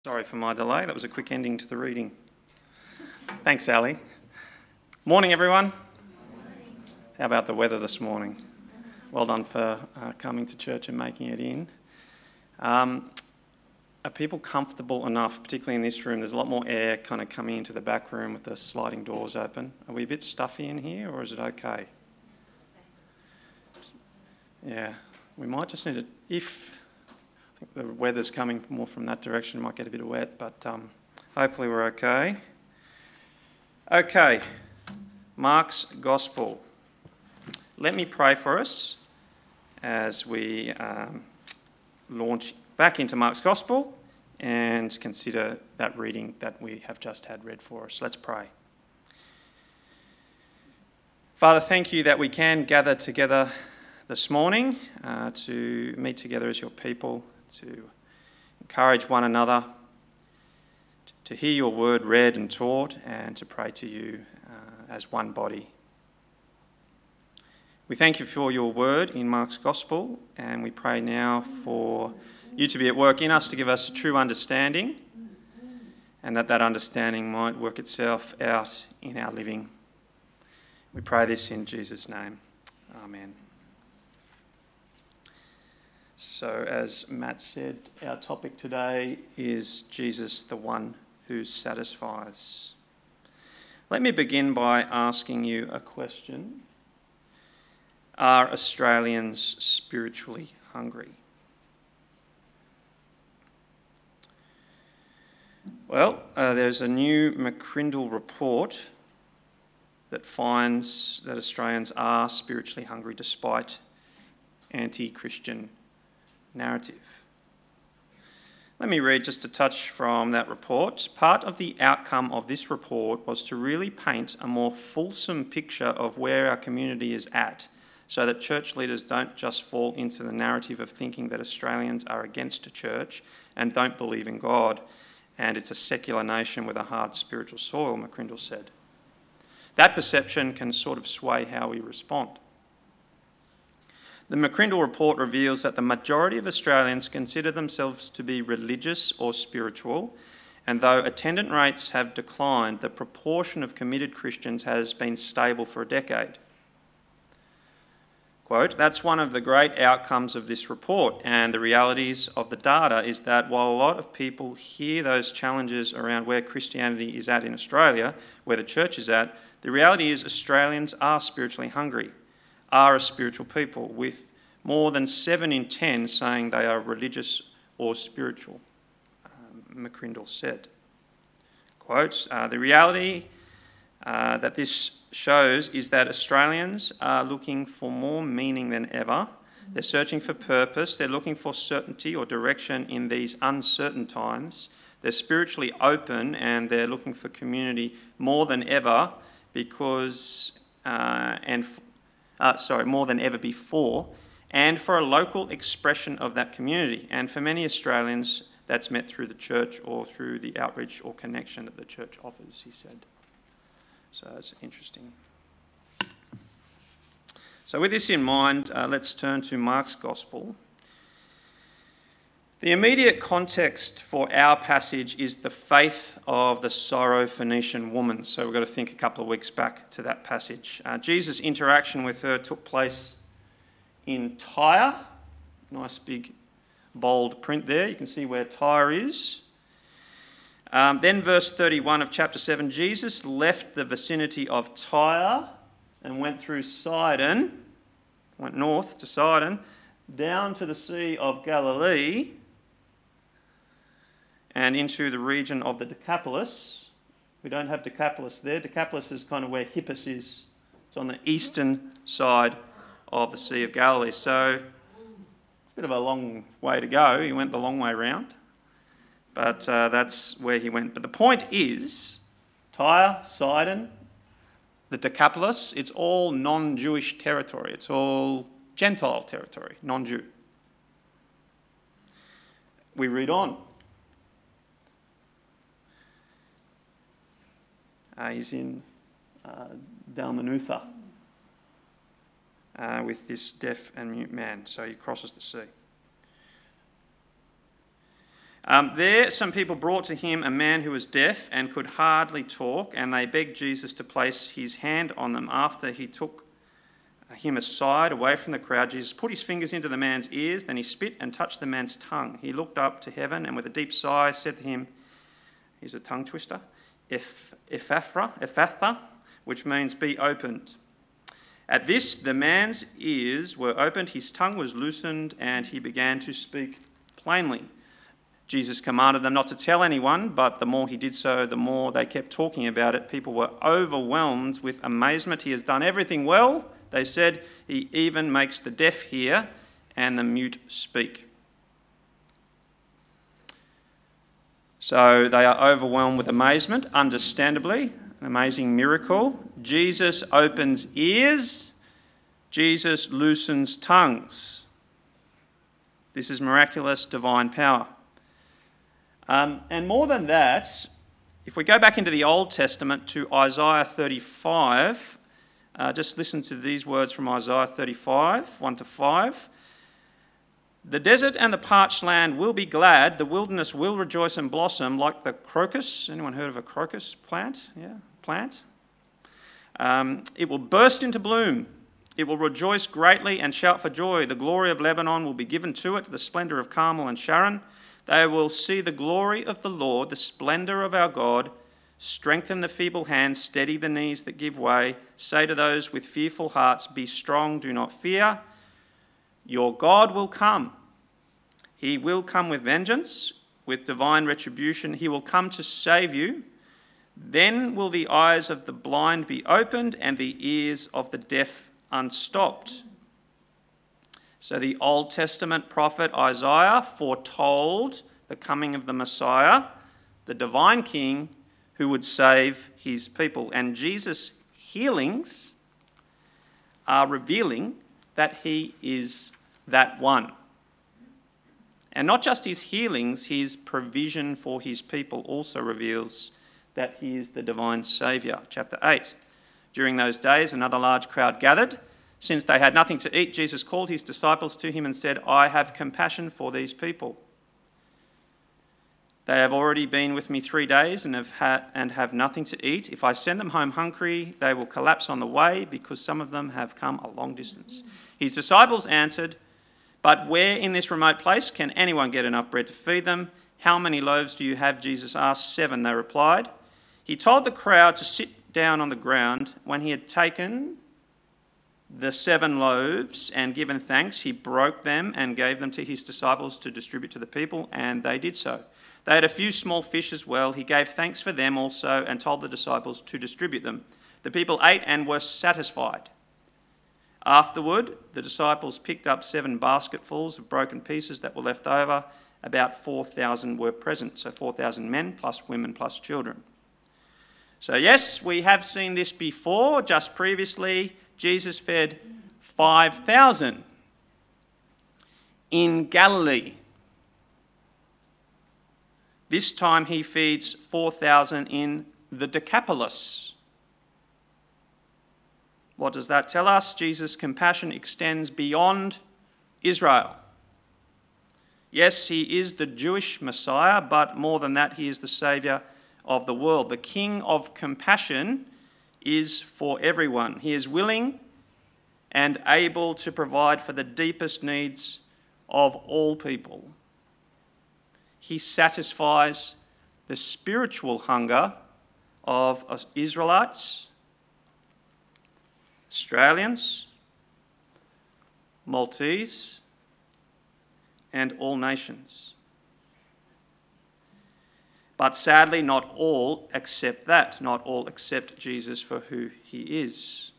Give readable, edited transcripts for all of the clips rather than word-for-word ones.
Sorry for my delay. That was a quick ending to the reading. Thanks, Ali. Morning, everyone. How about the weather this morning? Well done for coming to church and making it in. Are people comfortable enough, particularly in this room? There's a lot more air kind of coming into the back room with the sliding doors open. Are we a bit stuffy in here, or is it okay? Yeah, we might just need to, I think the weather's coming more from that direction, it might get a bit wet, but hopefully we're okay. Okay, Mark's Gospel. Let me pray for us as we launch back into Mark's Gospel and consider that reading that we have just had read for us. Let's pray. Father, thank you that we can gather together this morning to meet together as your people, to encourage one another, to hear your word read and taught, and to pray to you as one body. We thank you for your word in Mark's Gospel, and we pray now for you to be at work in us to give us a true understanding, and that understanding might work itself out in our living. We pray this in Jesus' name. Amen. So, as Matt said, our topic today is Jesus, the one who satisfies. Let me begin by asking you a question. Are Australians spiritually hungry? Well, there's a new McCrindle report that finds that Australians are spiritually hungry despite anti-Christian narrative. Let me read just a touch from that report. Part of the outcome of this report was to really paint a more fulsome picture of where our community is at, so that church leaders don't just fall into the narrative of thinking that Australians are against a church and don't believe in God, and it's a secular nation with a hard spiritual soil, McCrindle said. That perception can sort of sway how we respond. The McCrindle report reveals that the majority of Australians consider themselves to be religious or spiritual, and though attendance rates have declined, the proportion of committed Christians has been stable for a decade. Quote, "That's one of the great outcomes of this report, and the realities of the data is that while a lot of people hear those challenges around where Christianity is at in Australia, where the church is at, the reality is Australians are spiritually hungry, are a spiritual people, with more than 7 in 10 saying they are religious or spiritual," McCrindle said. Quotes, "The reality that this shows is that Australians are looking for more meaning than ever. They're searching for purpose. They're looking for certainty or direction in these uncertain times. They're spiritually open and they're looking for community more than ever more than ever before, and for a local expression of that community. And for many Australians, that's met through the church or through the outreach or connection that the church offers," he said. So it's interesting. So with this in mind, let's turn to Mark's Gospel. The immediate context for our passage is the faith of the Syrophoenician woman. So we've got to think a couple of weeks back to that passage. Jesus' interaction with her took place in Tyre. Nice big bold print there. You can see where Tyre is. Then verse 31 of chapter 7, Jesus left the vicinity of Tyre and went through Sidon, went north to Sidon, down to the Sea of Galilee, and into the region of the Decapolis. We don't have Decapolis there. Decapolis is kind of where Hippus is. It's on the eastern side of the Sea of Galilee. So it's a bit of a long way to go. He went the long way round. But that's where he went. But the point is, Tyre, Sidon, the Decapolis, it's all non-Jewish territory. It's all Gentile territory, non-Jew. We read on. He's in Dalmanutha with this deaf and mute man. So he crosses the sea. There, some people brought to him a man who was deaf and could hardly talk, and they begged Jesus to place his hand on them. After he took him aside, away from the crowd, Jesus put his fingers into the man's ears, then he spit and touched the man's tongue. He looked up to heaven and with a deep sigh said to him, here's a tongue twister, Ephphatha, which means be opened. At this, the man's ears were opened, his tongue was loosened, and he began to speak plainly. Jesus commanded them not to tell anyone, but the more he did so, the more they kept talking about it. People were overwhelmed with amazement. He has done everything well, they said. He even makes the deaf hear and the mute speak. So they are overwhelmed with amazement, understandably. An amazing miracle. Jesus opens ears. Jesus loosens tongues. This is miraculous divine power. And more than that, if we go back into the Old Testament to Isaiah 35, just listen to these words from Isaiah 35, 1-5. The desert and the parched land will be glad. The wilderness will rejoice and blossom like the crocus. Anyone heard of a crocus plant? Yeah, plant. It will burst into bloom. It will rejoice greatly and shout for joy. The glory of Lebanon will be given to it, the splendour of Carmel and Sharon. They will see the glory of the Lord, the splendour of our God. Strengthen the feeble hands, steady the knees that give way. Say to those with fearful hearts, be strong, do not fear. Your God will come. He will come with vengeance, with divine retribution. He will come to save you. Then will the eyes of the blind be opened and the ears of the deaf unstopped. So the Old Testament prophet Isaiah foretold the coming of the Messiah, the divine King who would save his people. And Jesus' healings are revealing that he is that one. And not just his healings, his provision for his people also reveals that he is the divine Saviour. Chapter 8. During those days, another large crowd gathered. Since they had nothing to eat, Jesus called his disciples to him and said, I have compassion for these people. They have already been with me 3 days and have nothing to eat. If I send them home hungry, they will collapse on the way because some of them have come a long distance. His disciples answered, but where in this remote place can anyone get enough bread to feed them? How many loaves do you have? Jesus asked. 7, they replied. He told the crowd to sit down on the ground. When he had taken the 7 loaves and given thanks, he broke them and gave them to his disciples to distribute to the people, and they did so. They had a few small fish as well. He gave thanks for them also and told the disciples to distribute them. The people ate and were satisfied. Afterward, the disciples picked up 7 basketfuls of broken pieces that were left over. About 4,000 were present, so 4,000 men plus women plus children. So yes, we have seen this before. Just previously, Jesus fed 5,000 in Galilee. This time he feeds 4,000 in the Decapolis. What does that tell us? Jesus' compassion extends beyond Israel. Yes, he is the Jewish Messiah, but more than that, he is the Saviour of the world. The King of compassion is for everyone. He is willing and able to provide for the deepest needs of all people. He satisfies the spiritual hunger of Israelites, Australians, Maltese, and all nations. But sadly, not all accept that. Not all accept Jesus for who he is.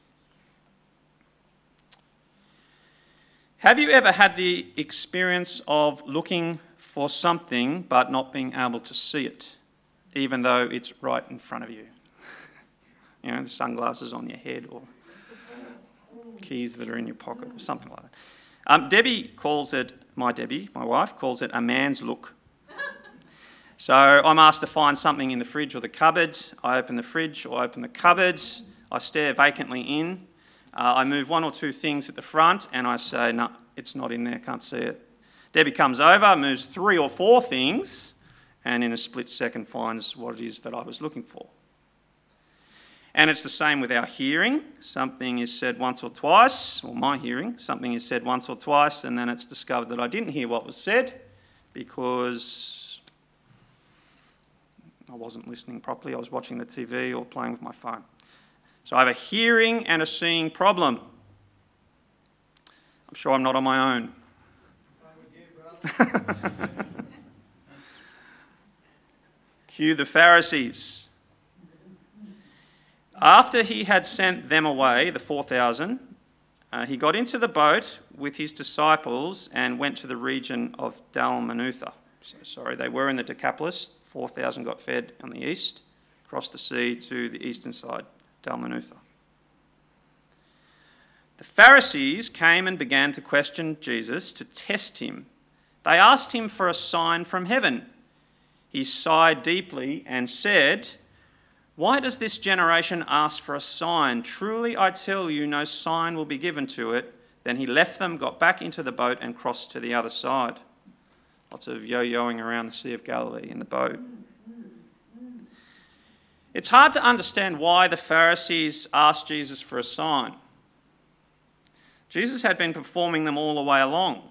Have you ever had the experience of looking for something but not being able to see it, even though it's right in front of you? You know, the sunglasses on your head or keys that are in your pocket or something like that. Debbie calls it, my wife, calls it a man's look. So I'm asked to find something in the fridge or the cupboards. I open the fridge or open the cupboards. I stare vacantly in. I move 1 or 2 things at the front and I say, no, it's not in there, can't see it. Debbie comes over, moves 3 or 4 things, and in a split second finds what it is that I was looking for. And it's the same with our hearing. Something is said once or twice, or my hearing, something is said once or twice, and then it's discovered that I didn't hear what was said because I wasn't listening properly, I was watching the TV or playing with my phone. So I have a hearing and a seeing problem. I'm sure I'm not on my own. Cue the Pharisees. After he had sent them away, the 4,000, he got into the boat with his disciples and went to the region of Dalmanutha. They were in the Decapolis. 4,000 got fed on the east, crossed the sea to the eastern side, Dalmanutha. The Pharisees came and began to question Jesus to test him. They asked him for a sign from heaven. He sighed deeply and said, "Why does this generation ask for a sign? Truly I tell you, no sign will be given to it." Then he left them, got back into the boat and crossed to the other side. Lots of yo-yoing around the Sea of Galilee in the boat. It's hard to understand why the Pharisees asked Jesus for a sign. Jesus had been performing them all the way along.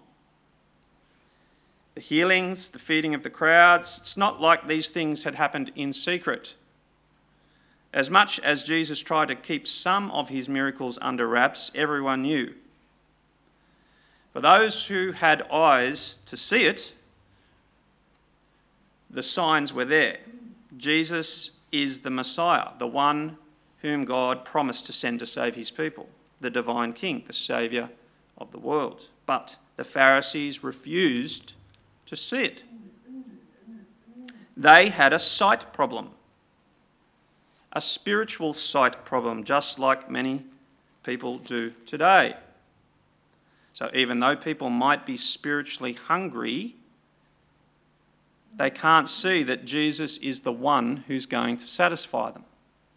The healings, the feeding of the crowds, it's not like these things had happened in secret. As much as Jesus tried to keep some of his miracles under wraps, everyone knew. For those who had eyes to see it, the signs were there. Jesus is the Messiah, the one whom God promised to send to save his people, the divine King, the Saviour of the world. But the Pharisees refused to see it. They had a sight problem, a spiritual sight problem, just like many people do today. So even though people might be spiritually hungry, they can't see that Jesus is the one who's going to satisfy them.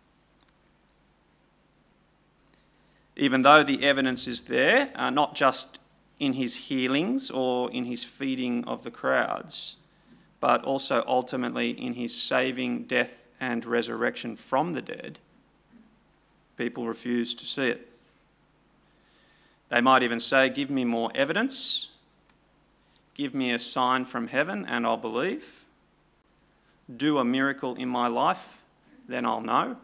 Even though the evidence is there, not just in his healings or in his feeding of the crowds, but also ultimately in his saving death and resurrection from the dead, people refuse to see it. They might even say, "Give me more evidence. Give me a sign from heaven and I'll believe. Do a miracle in my life, then I'll know."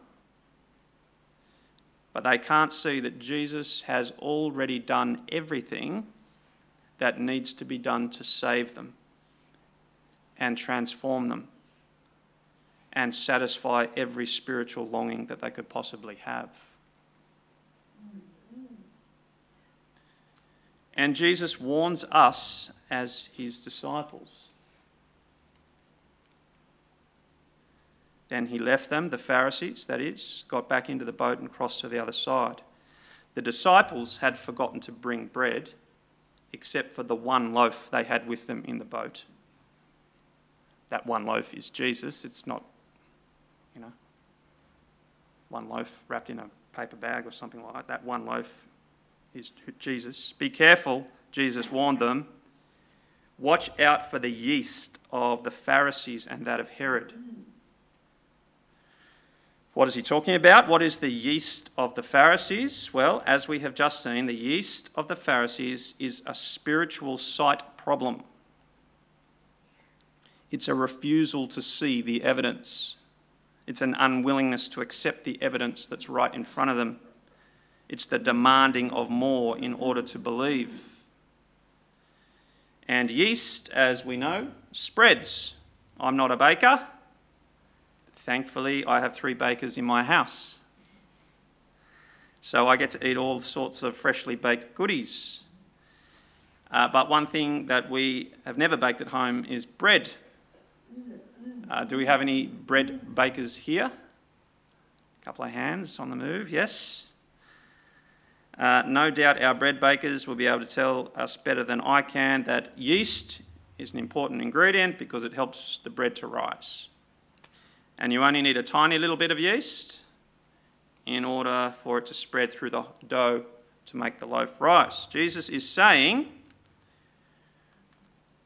But they can't see that Jesus has already done everything that needs to be done to save them and transform them and satisfy every spiritual longing that they could possibly have. And Jesus warns us as his disciples. Then he left them, the Pharisees, that is, got back into the boat and crossed to the other side. The disciples had forgotten to bring bread, except for the one loaf they had with them in the boat. That one loaf is Jesus. It's not, one loaf wrapped in a paper bag or something like that. That one loaf is Jesus. Be careful, Jesus warned them. Watch out for the yeast of the Pharisees and that of Herod. What is he talking about? What is the yeast of the Pharisees? Well, as we have just seen, the yeast of the Pharisees is a spiritual sight problem. It's a refusal to see the evidence. It's an unwillingness to accept the evidence that's right in front of them. It's the demanding of more in order to believe. And yeast, as we know, spreads. I'm not a baker. Thankfully, I have 3 bakers in my house. So I get to eat all sorts of freshly baked goodies. But one thing that we have never baked at home is bread. Do we have any bread bakers here? A couple of hands on the move, yes. No doubt our bread bakers will be able to tell us better than I can that yeast is an important ingredient because it helps the bread to rise. And you only need a tiny little bit of yeast in order for it to spread through the dough to make the loaf rise. Jesus is saying,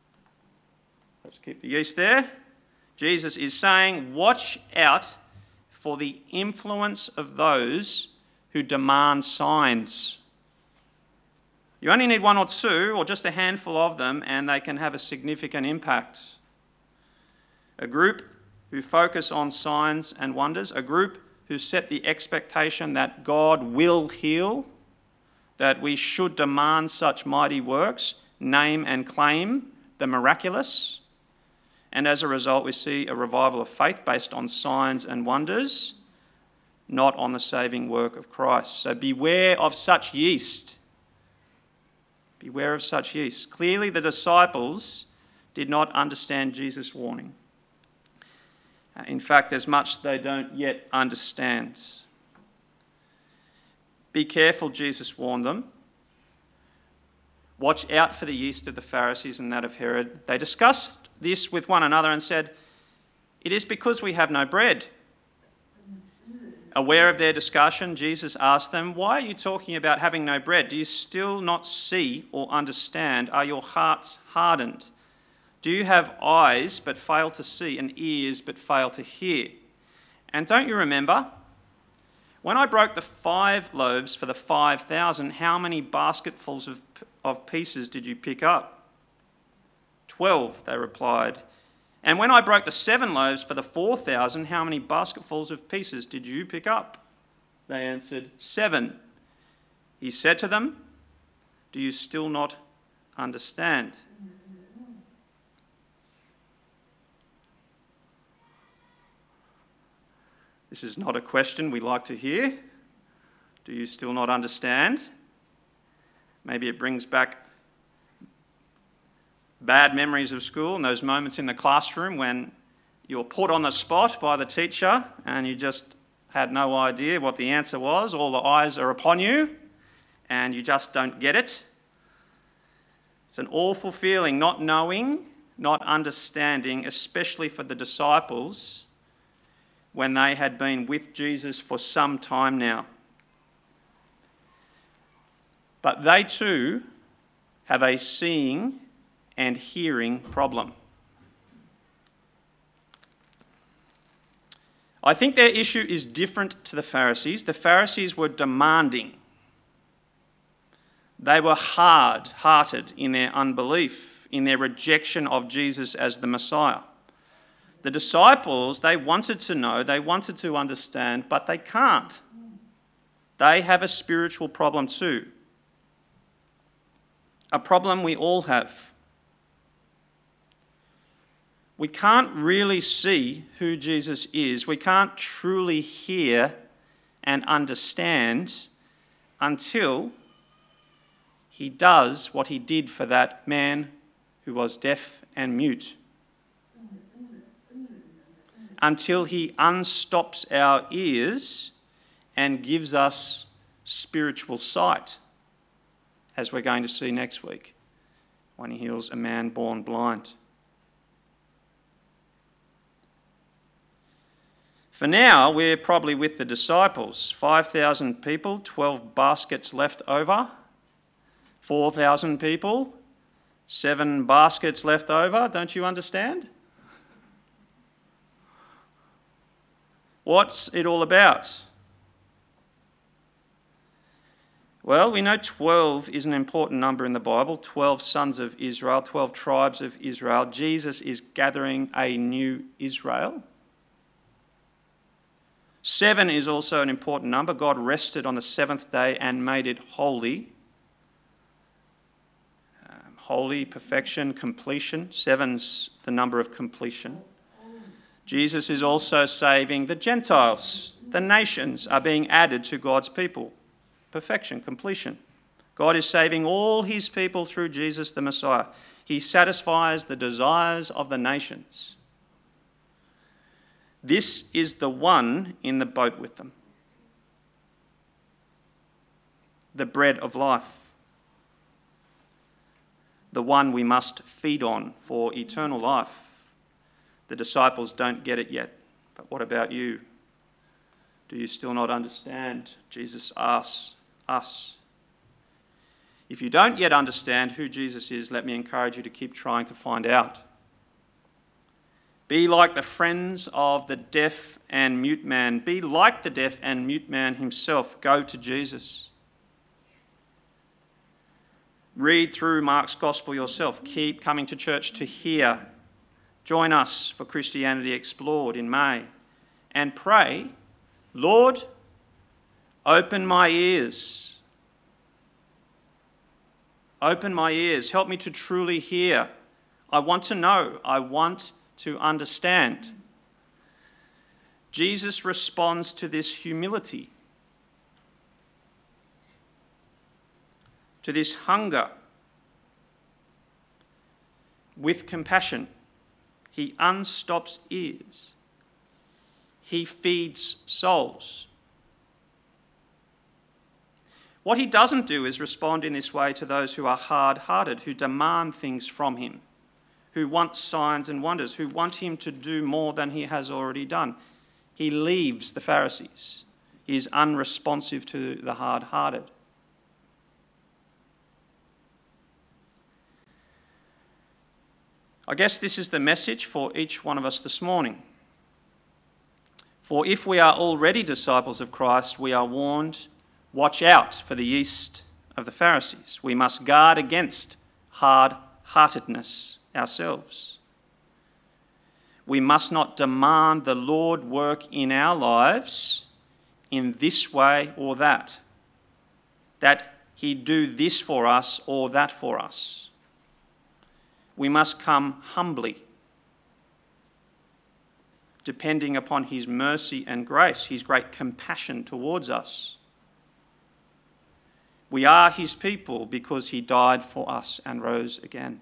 keep the yeast there. Jesus is saying, watch out for the influence of those who demand signs. You only need one or two, or just a handful of them, and they can have a significant impact. A group who focus on signs and wonders, a group who set the expectation that God will heal, that we should demand such mighty works, name and claim the miraculous. And as a result, we see a revival of faith based on signs and wonders, not on the saving work of Christ. So beware of such yeast. Beware of such yeast. Clearly, the disciples did not understand Jesus' warning. In fact, there's much they don't yet understand. Be careful, Jesus warned them. Watch out for the yeast of the Pharisees and that of Herod. They discussed this with one another and said, "It is because we have no bread." Aware of their discussion, Jesus asked them, "Why are you talking about having no bread? Do you still not see or understand? Are your hearts hardened? Do you have eyes but fail to see and ears but fail to hear? And don't you remember? When I broke the 5 loaves for the 5,000, how many basketfuls of pieces did you pick up?" 12, they replied. "And when I broke the 7 loaves for the 4,000, how many basketfuls of pieces did you pick up?" They answered, 7. He said to them, "Do you still not understand?" This is not a question we like to hear. Do you still not understand? Maybe it brings back bad memories of school and those moments in the classroom when you're put on the spot by the teacher and you just had no idea what the answer was. All the eyes are upon you and you just don't get it. It's an awful feeling, not knowing, not understanding, especially for the disciples when they had been with Jesus for some time now. But they too have a seeing and hearing problem. I think their issue is different to the Pharisees. The Pharisees were demanding. They were hard-hearted in their unbelief, in their rejection of Jesus as the Messiah. The disciples, they wanted to know, they wanted to understand, but they can't. They have a spiritual problem too. A problem we all have. We can't really see who Jesus is. We can't truly hear and understand until he does what he did for that man who was deaf and mute. Until he unstops our ears and gives us spiritual sight, as we're going to see next week when he heals a man born blind. For now, we're probably with the disciples. 5,000 people, 12 baskets left over. 4,000 people, 7 baskets left over. Don't you understand? What's it all about? Well, we know 12 is an important number in the Bible. 12 sons of Israel, 12 tribes of Israel. Jesus is gathering a new Israel. 7 is also an important number. God rested on the 7th day and made it holy. Holy, perfection, completion. 7's the number of completion. Jesus is also saving the Gentiles. The nations are being added to God's people. Perfection, completion. God is saving all his people through Jesus the Messiah. He satisfies the desires of the nations. This is the one in the boat with them. The bread of life. The one we must feed on for eternal life. The disciples don't get it yet. But what about you? Do you still not understand? Jesus asks us. If you don't yet understand who Jesus is, let me encourage you to keep trying to find out. Be like the friends of the deaf and mute man. Be like the deaf and mute man himself. Go to Jesus. Read through Mark's Gospel yourself. Keep coming to church to hear. Join us for Christianity Explored in May. And pray, Lord, open my ears. Open my ears. Help me to truly hear. I want to know. I want to understand. Jesus responds to this humility, to this hunger, with compassion. He unstops ears. He feeds souls. What he doesn't do is respond in this way to those who are hard-hearted, who demand things from him, who want signs and wonders, who want him to do more than he has already done. He leaves the Pharisees. He is unresponsive to the hard-hearted. I guess this is the message for each one of us this morning. For if we are already disciples of Christ, we are warned, watch out for the yeast of the Pharisees. We must guard against hard-heartedness ourselves. We must not demand the Lord work in our lives in this way or that he do this for us or that for us. We must come humbly, depending upon his mercy and grace, his great compassion towards us. We are his people because he died for us and rose again.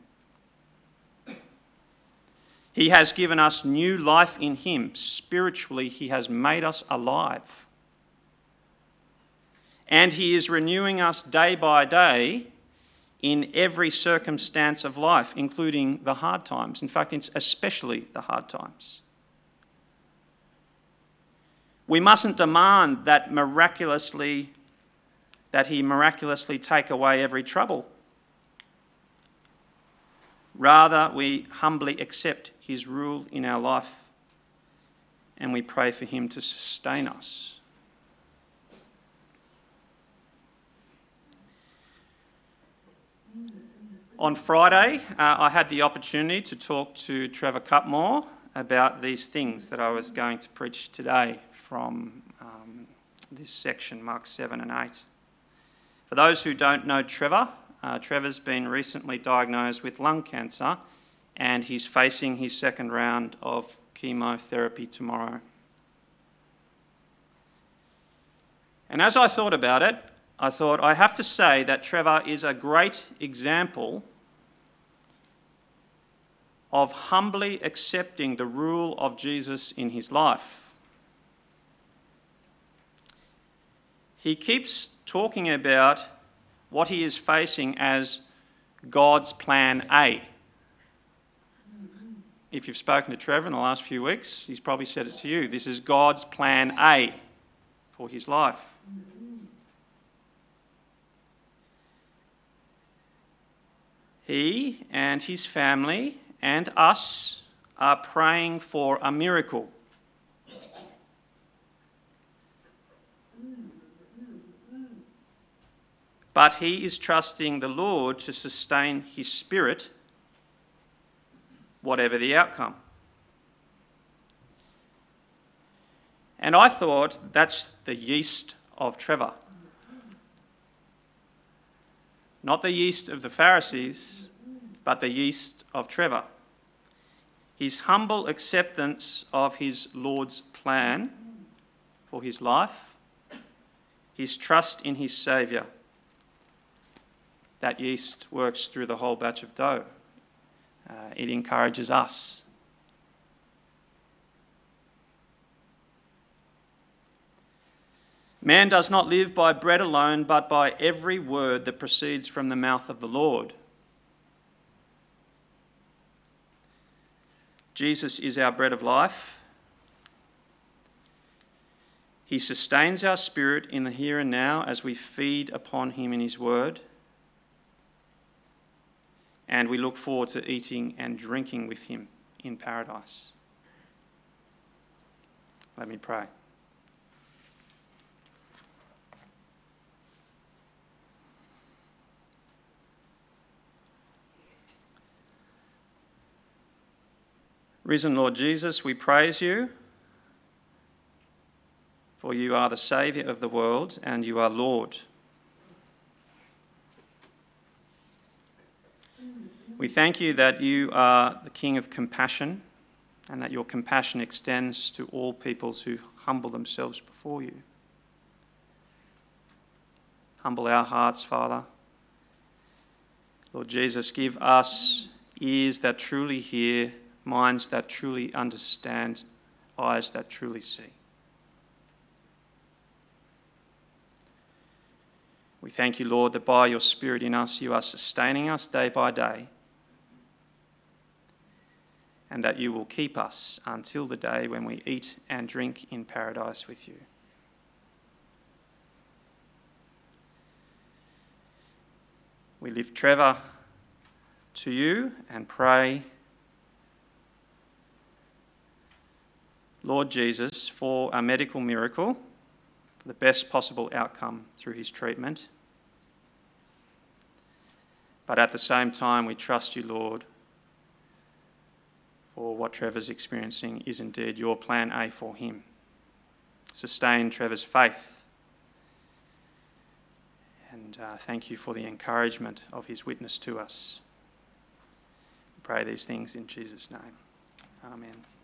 He has given us new life in him. Spiritually, he has made us alive. And he is renewing us day by day in every circumstance of life, including the hard times. In fact, it's especially the hard times. We mustn't demand that he miraculously take away every trouble. Rather, we humbly accept his rule in our life and we pray for him to sustain us. On Friday, I had the opportunity to talk to Trevor Cutmore about these things that I was going to preach today from this section, Mark 7 and 8. For those who don't know Trevor, Trevor's been recently diagnosed with lung cancer and he's facing his second round of chemotherapy tomorrow. And as I thought about it, I thought I have to say that Trevor is a great example of humbly accepting the rule of Jesus in his life. He keeps talking about what he is facing as God's plan A. If you've spoken to Trevor in the last few weeks, he's probably said it to you. This is God's plan A for his life. He and his family and us are praying for a miracle. But he is trusting the Lord to sustain his spirit, whatever the outcome. And I thought that's the yeast of Trevor. Not the yeast of the Pharisees, but the yeast of Trevor. His humble acceptance of his Lord's plan for his life, his trust in his Saviour. That yeast works through the whole batch of dough. It encourages us. Man does not live by bread alone, but by every word that proceeds from the mouth of the Lord. Jesus is our bread of life. He sustains our spirit in the here and now as we feed upon him in his word. And we look forward to eating and drinking with him in paradise. Let me pray. Risen Lord Jesus, we praise you, for you are the Saviour of the world and you are Lord. We thank you that you are the King of compassion and that your compassion extends to all peoples who humble themselves before you. Humble our hearts, Father. Lord Jesus, give us ears that truly hear, minds that truly understand, eyes that truly see. We thank you, Lord, that by your Spirit in us, you are sustaining us day by day, and that you will keep us until the day when we eat and drink in paradise with you. We lift Trevor to you and pray, Lord Jesus, for a medical miracle, for the best possible outcome through his treatment. But at the same time, we trust you, Lord, for what Trevor's experiencing is indeed your plan A for him. Sustain Trevor's faith. And thank you for the encouragement of his witness to us. We pray these things in Jesus' name. Amen.